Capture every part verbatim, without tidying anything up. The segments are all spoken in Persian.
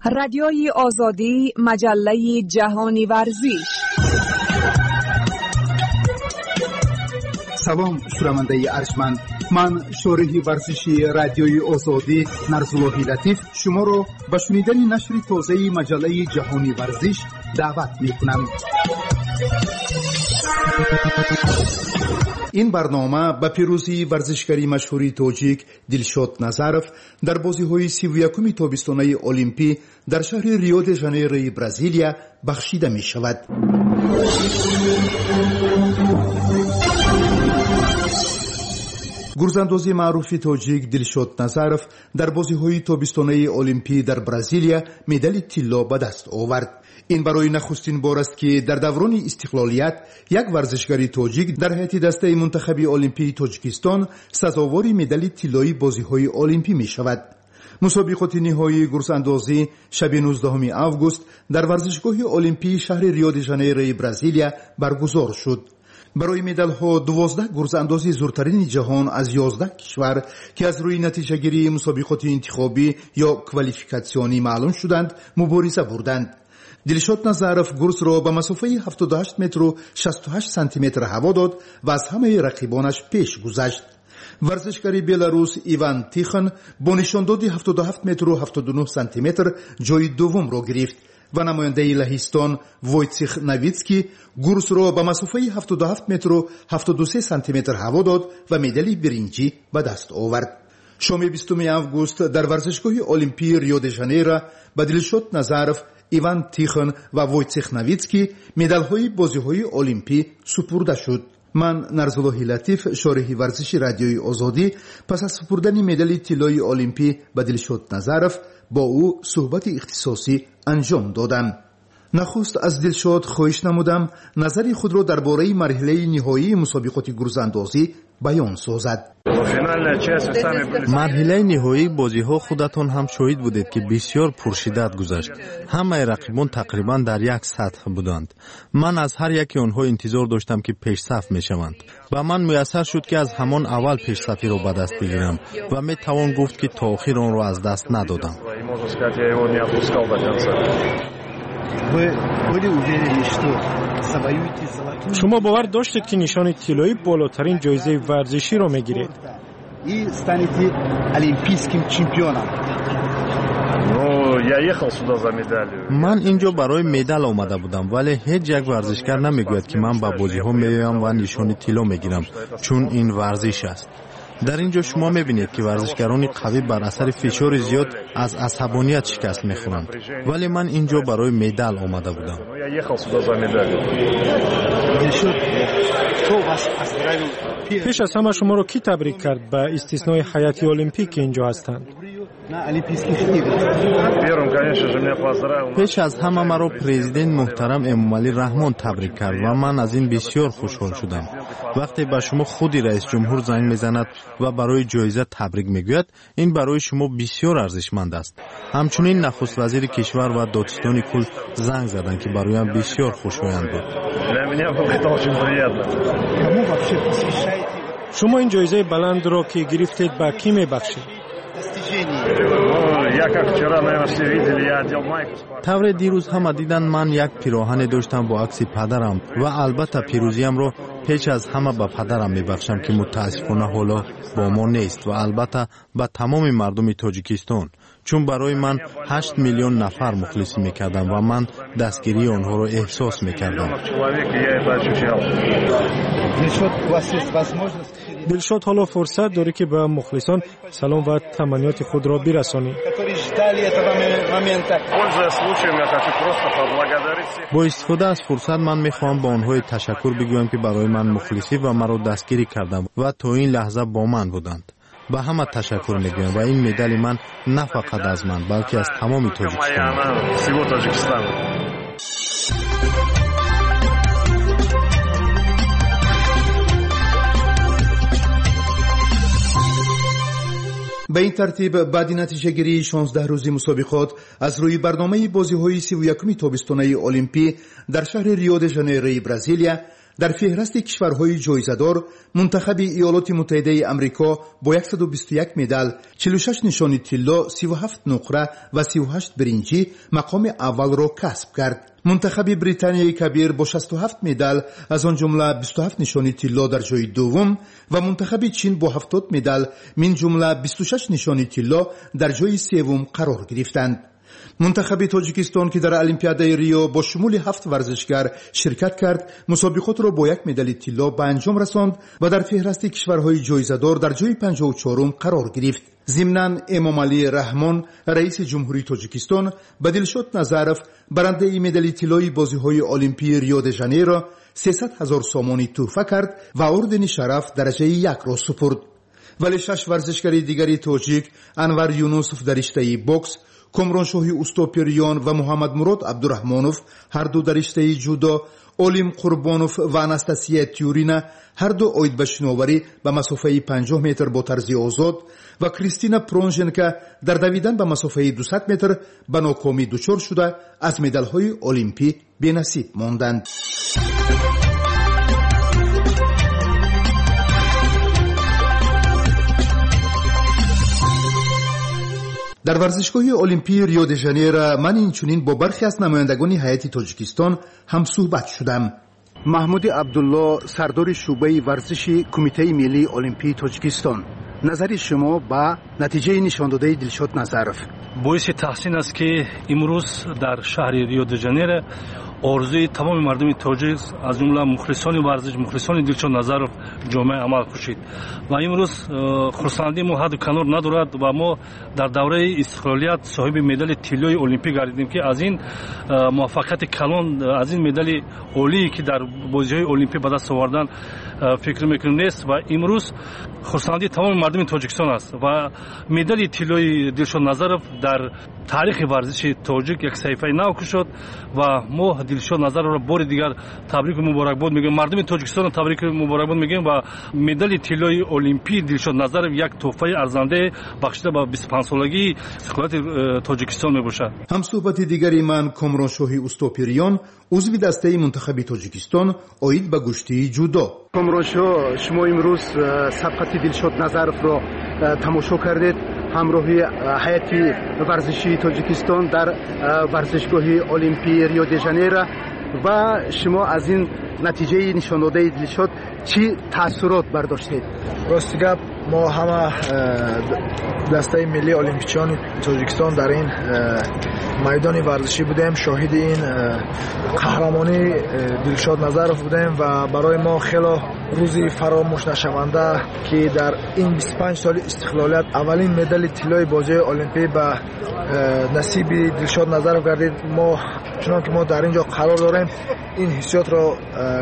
رادیوی آزادی، مجله جهانی ورزش. سلام شنونده ارجمند، من شارح ورزشی رادیوی آزادی نرزالله لطیف شما را به شنیدن نشر تازه مجله جهانی ورزش دعوت می‌کنم. این برنامه به پیروزی ورزشکاری مشهوری تاجیک دلشاد نظرов در بازی‌های سی و یکم تابستانه المپی در شهر ریو د ژانیروی برزیلیا بخشیده می‌شود. گرزاندوز معروف تاجیک دلشاد نظرов در بازی‌های تابستانه المپی در برزیلیا مدال طلا به دست آورد. این برای نخستین بار است که در دوران استقلالیت یک ورزشکار تاجیک در هیئت دسته منتخب المپی تاجیکستان سزاوار مدال طلایی بازی‌های المپی می شود. مسابقات نهایی گرزاندازی شب نوزدهم آگوست در ورزشگاه المپی شهر ریو د ژانیروی برزیلیا برگزار شد. برای مدال ها دوازده گرزانداز زورترین جهان از یازده کشور که از روی نتیجه گیری مسابقات انتخابی یا کوالیفیکاسیونی معلوم شدند مبارزه بردند. دلشاد نظرов گرز را به مسافه هفتاد و هشت متر و شصت و هشت سانتی متر هوا داد و از همه رقیبانش پیش گذشت. ورزشکار بلاروس ایوان تیخن با نشانداد هفتاد و هفت متر و هفتاد و نه سانتی متر جای دوم را گرفت و نماینده لهستان وایتسیخ نویتسکی گرز را به مسافه هفتاد و هفت متر و هفتاد و سه سانتی متر هوا داد و مدال برنجی به دست آورد. شام بیستم آگوست در ورزشگاه المپی ریو د ژانیرو به دلشاد نظرов ایوان تیخن و وایتسیخ نویتسکی مدال‌های بازی‌های المپی سپرده شد. من نرزالله لطیف شارح ورزشی رادیوی آزادی پس از سپردن مدال طلای المپی به دلشاد نظرов با او صحبت اختصاصی انجام دادم. نخست از دلشاد خواهش نمودم نظر خود را درباره مرحله نهایی مسابقات گرزاندازی بیان سازد. مرحله نهایی بازی‌ها خودتان هم شاهد بودید که بسیار پرشدت گذشت. همه رقیبان تقریبا در یک سطح بودند. من از هر یکی آنها انتظار داشتم که پیش صف میشوند. و من میسر شد که از همان اول پیش صفی را به دست بگیرم و می توان گفت که تا آخر آن را از دست ندادم. شما باور داشتید که نشان طلایی بالاترین جایزه ورزشی را میگیرید؟ من اینجا برای مدال آمده بودم، ولی هیچ یک ورزشکار نمیگوید که من به بازی‌ها میایم و نشان طلا میگیرم، چون این ورزش است. در اینجا شما میبینید که ورزشکاران قوی بر اثر فشار زیاد از عصبانیت شکست میخورند، ولی من اینجا برای مدال آمده بودم. پیش از همه شما رو کی تبریک کرد به استثنای هیئت المپیک که اینجا هستند؟ پیش از همه مرا پرزیدنت محترم امامعلی رحمان تبریک کرد و من از این بسیار خوشحال شدم. وقتی به شما خودی رئیس جمهور زنگ میزند و برای جایزه تبریک میگوید، این برای شما بسیار ارزشمند است. همچنین نخست وزیر کشور و دادستان کل زنگ زدند که برایم بسیار خوشایند بود. شما این جایزه بلند را که گرفتید به کی میبخشید؟ طور دیروز همه دیدن من یک پیراهن داشتم با عکس پدرم و البته پیروزیم رو پیش از همه به پدرم میبخشم که متاسفانه حالا با ما نیست و البته به تمام مردم تاجیکستان، چون برای من هشت میلیون نفر مخلصی میکردم و من دستگیری آنها رو احساس میکردم. دلشاد حالا فرصت داری که به مخلصان سلام و تمنیات خود را برسانی. با استفاده از فرصت من میخوام با آنها تشکر بگویم که برای من مخلصی و مرا دستگیری کردند و تا این لحظه با من بودند. به همه تشکر میگویم و این مدال من نه فقط از من بلکه از تمام تاجیکستان. به این ترتیب بعد نتیجه گیری شانزده روزی مسابقات از روی برنامه بازی‌های سی و یکم تابستانه المپی در شهر ریو د ژانیروی برزیلیا در فهرست کشورهای جایزه‌دار منتخب ایالات متحده آمریکا با صد و بیست و یک مدال، چهل و شش نشانی طلا، سی و هفت نقره و سی و هشت برنجی مقام اول را کسب کرد. منتخب بریتانیای کبیر با شصت و هفت مدال، از آن جمله بیست و هفت نشانی طلا در جای دوم و منتخب چین با هفتاد مدال من جمله بیست و شش نشانی طلا در جای سوم قرار گرفتند. منتخب تاجیکستان که در المپیادای ریو با شمول هفت ورزشکار شرکت کرد، مسابقات را با یک مدال طلا به انجام رساند و در فهرست کشورهای جایزه‌دار در جای پنجاه و چهارم قرار گرفت. ضمناً امامعلی رحمان رئیس جمهوری تاجیکستان به دلشاد نظرов برنده مدال طلای بازی‌های المپی ریو د ژانیرو سیصد هزار سامانی تحفه کرد و اردن شرف درجه یک را سپرد. ولی شش ورزشکار دیگری تاجیک، انور یونوسف در رشته بوکس، کامرانشاهی اوستاپریان و محمد مراد عبدالرحمانوف هر دو در رشته جودو، اولیم قربانوف و اناستاسیا تیورینا هر دو اوید به شناوری به مسافه پنجاه متر با طرز آزاد و کریستینا پرونژنکا در دویدن به مسافه دویست متر به ناکامی دچار شده از مدال‌های المپی بی‌نصیب ماندند. در ورزشگاه المپی ریو د ژانیرو من اینچنین با برخی از نمایندگان هیئت تاجیکستان هم صحبت شدم. محمود عبدالله، سردار شعبه ورزشی کمیته ملی المپی تاجیکستان، نظر شما با نتیجه نشان داده دلشاد نظرов؟ باعث تحسین است که امروز در شهر ریو د ژانیرو آرزوی تمام مردم تاجیک از جمله مخلصان ورزش، مخلصان دلشاد نظرов جامعه عمل کشید و امروز خرسندی ما حد و کنار ندارد و ما در دوره استقلالیت صاحب مدال طلای المپی گردیدیم که از این موفقیت کلان، از این مدال عالی که در بازی‌های المپی به دست آوردن فکر میکنیم نیست و امروز خرسندی تمام مردم تاجیکستان است و مدال طلای دلشاد نظرов در تاریخ ورزش تاجیک یک صحیفه نو شد و ما دلشاد نظرов را بار دیگر تبریک و مبارکباد میگیم. مردم تاجیکستان تبریک و مبارکباد میگیم و مدال طلای المپی دلشاد نظرов یک تحفه ارزنده بخشیده به بیست و پنج سالگی استقلال تاجیکستان میباشد. هم صحبت دیگری من کامرانشاهی اوستاپریان، عضو دسته منتخب تاجیکستان اوید به گشتی جودو. کامرانشاه، شما امروز سبقت دلشاد نظرов را تماشا کردید همراهی هیئت ورزشی تاجیکستان در ورزشگاه المپی ریو د ژانیرو و شما از این نتیجه نشان داده دلشاد چی تاثیرات برداشتید؟ راستی گپ ما همه دسته ملی المپیچیان تاجیکستان در این میدان ورزشی بودیم، شاهد این قهرمانی دلشاد نظرов بودیم و برای ما خیلی روزی فراموش نشونده که در این بیست و پنج سال استقلالیت اولین مدال طلای بازی المپی به نصیب دلشاد نظرов گردید. ما چون که ما در اینجا قرار داریم این حسیات را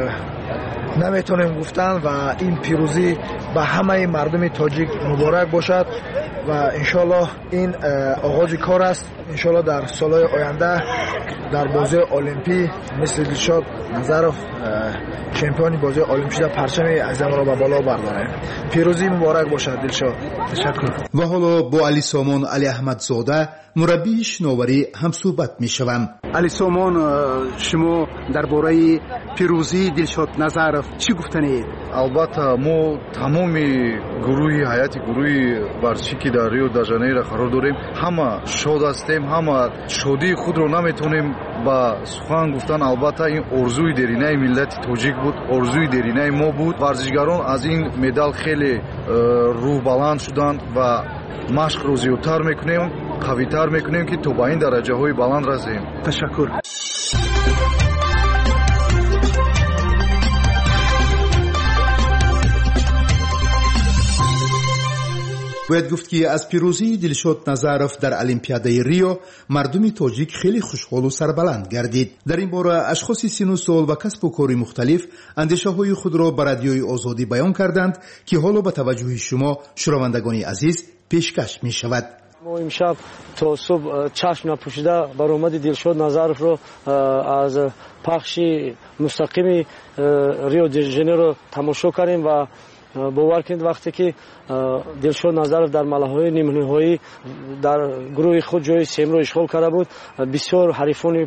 نمیتونیم گفتن و این پیروزی به همه مردم تاجیک مبارک باشد و انشالله این آغاز کار است. انشالله در سالهای آینده در بازی المپی مثل دلشاد نظرов چمپیون بازی المپی در پرچم عظیم را به بالا برداریم. پیروزی مبارک باشد دلشاد. تشکر. و حالا با علی سامان علی احمدزاده مربی شناوری هم صحبت میشوم. علی سامان، شما درباره پیروزی دلشاد نظرов چی گفتنید؟ البته ما تمام گروه هیئت گروه ورزشی که در ریو د ژانیرو قرار داریم همه شاد هستیم، همه شادی خود رو نمیتونیم با سخن گفتن. البته این آرزوی درینه ملت تاجیک بود، آرزوی درینه ما بود. ورزشگران از این مدال خیلی روح بلند شدند و مشق رو زیادتر میکنیم، قویتر میکنیم که تا به این درجه های بلند رسیم. تشکر. باید گفت که از پیروزی دلشاد نظرов در المپیادای ریو مردم تاجیک خیلی خوشحال و سربلند گردید. در این باره اشخاص سن و سال و کسب و کار مختلف اندیشه های خود را به رادیوی آزادی بیان کردند که حالا به توجه شما شنوندگان عزیز پیشکش می شود. ما امشب تا صبح چشم نپوشیده برآمد دلشاد نظرов رو از پخش مستقیم ریو د ژانیرو تماشا کردیم و باور کنید وقتی که دلشاد نظرов در ملاهای نیمه نهایی در گروه خود جای سوم رو اشغال کرده بود، بسیار حریفان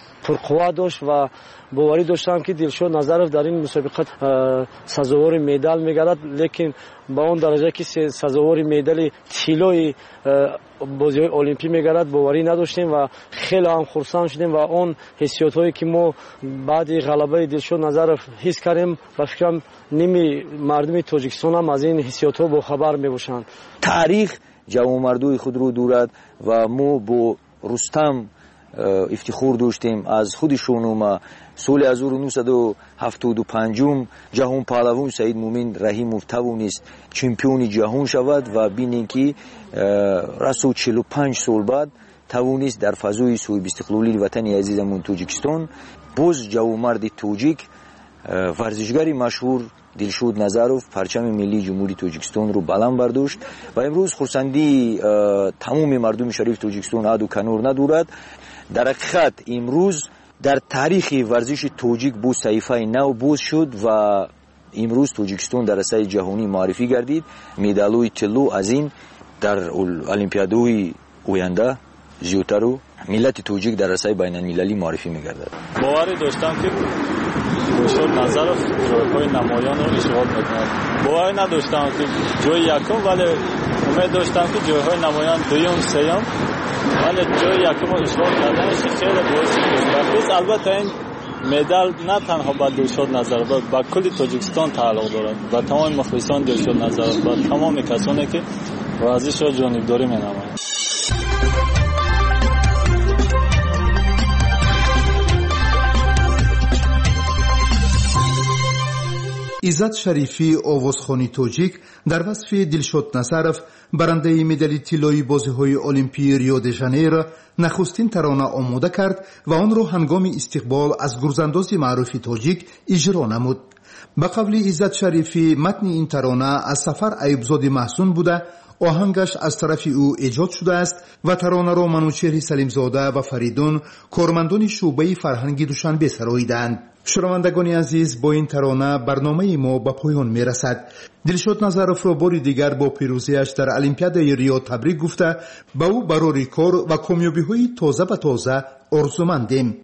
پرقوا داشت و باوری داشتم که دلشاد نظرов در این مسابقات سزاوار مدال میگردد، لیکن با اون درجه که سزاوار مدال طلای بازی‌های المپیک میگردد باوری نداشتیم و خیلی هم خرسند شدیم و اون حسیات‌هایی که ما بعد غلبه دلشاد نظرов حس کردیم و فکرم نیمی مردم تاجیکستان هم از این حسیات‌ها با خبر میباشند. تاریخ جوانمردوی خود رو دارد و ما با رستم افتخار داشتیم. از خودشون ما سال هزار و نهصد و هفتاد و پنج جهان پهلوان سعید مومن رحیمов توانست چمپیون جهان شود و ببینید که رسو چهل و پنج سال بعد توانست در فضای صاحب استقلالی وطن عزیزمون تاجیکستان باز جوانمرد تاجیک ورزشگری مشهور دلشاد نظرов پرچم ملی جمهوری تاجیکستان رو بلند برداشت و امروز خرسندی تمام مردم شریف تاجیکستان عد و کنار ندارد. در حقیقت امروز در تاریخ ورزش تاجیک بو صحیفه نو باز شد و امروز تاجیکستان در عرصه جهانی معرفی گردید. مدال‌های طلا از این در المپیادهای آینده زیاتر رو ملت تاجیک در عرصه بین المللی معرفی می‌گردد. باور داشتم که دلشاد نظرов جایهای نمایان رو اشغال می‌کند. باور نداشتم که جای یکم، ولی امید داشتم که جایهای نمایان دوم سوم ولی جای یکم رو اشغال کردنش خیلی باعث خوشبختی. البته این مدال نه تنها با دلشاد نظرov با کل تاجیکستان تعلق دارد و تمام مخلصان دلشاد نظرov و تمام کسانی که ورزش را جانبداری می‌نمایند. عزت شریفی آوازخوانی تاجیک در وصف دلشاد نظرov برنده مدال طلایی بازی‌های المپیک ریو د ژانیرو نخستین ترانه آماده کرد و آن را هنگام استقبال از گرزانداز معروف تاجیک اجرا نمود. به قول عزت شریفی متن این ترانه از سفر ایوبزاده محسون بوده، آهنگش از طرف او ایجاد شده است و ترانه را منوچهر سلیمزاده و فریدون کارمندان شعبه فرهنگی دوشنبه سراییدند. شنوندگان عزیز، با این ترانه برنامه ما به پایان می رسد. دلشاد نظرov را بار دیگر با پیروزیش در المپیاد ریو تبریک گفته به او برای کار و کامیابی های تازه به تازه آرزومندیم.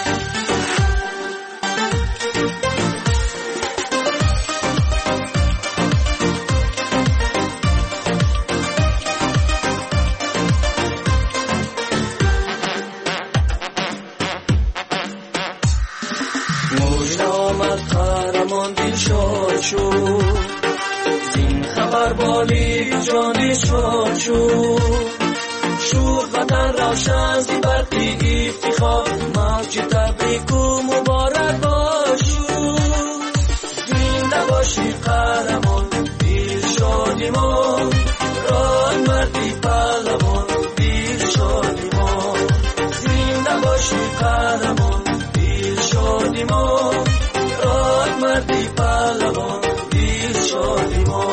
زین خبر بالی جانی شاد شد شور وطن روشن زی برقی افتخار موج تبریک و مبارک باشو زنده باشی قهرمان دلشادی ما رای مردی پهلوان دلشادی ما زنده باشی قهرمان دلشادی ما رای مردی پهلوان دلشادی ما.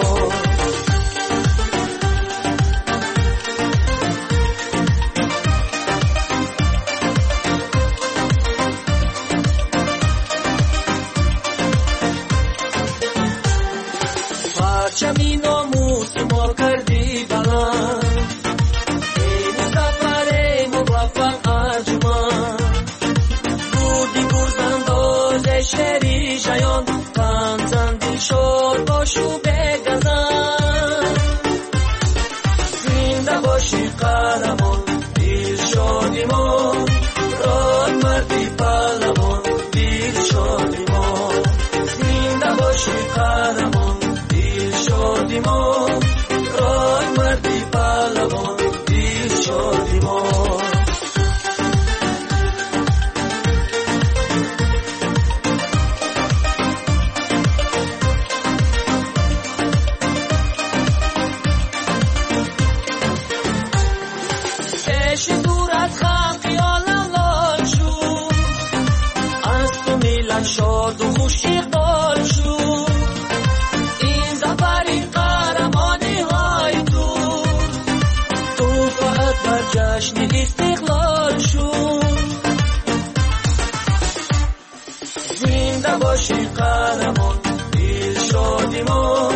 پرچمی ناموس ما کردی بلند این سفر موفق ارجمند بودی گرزانداز شهری شایان پنزن دلشاد باشو بگزن زنده باشی قهرمان دلشادی ما رای مردی پهلوان دلشادی ما زنده باشی قهرمان دلشادی ما رای مردی پهلوان دلشادی ما. شاد و خوشی قال شو این زفری قهرمانی های تو تو فقط بر جشن استقلال شو زنده باشی قهرمان دلشادی ما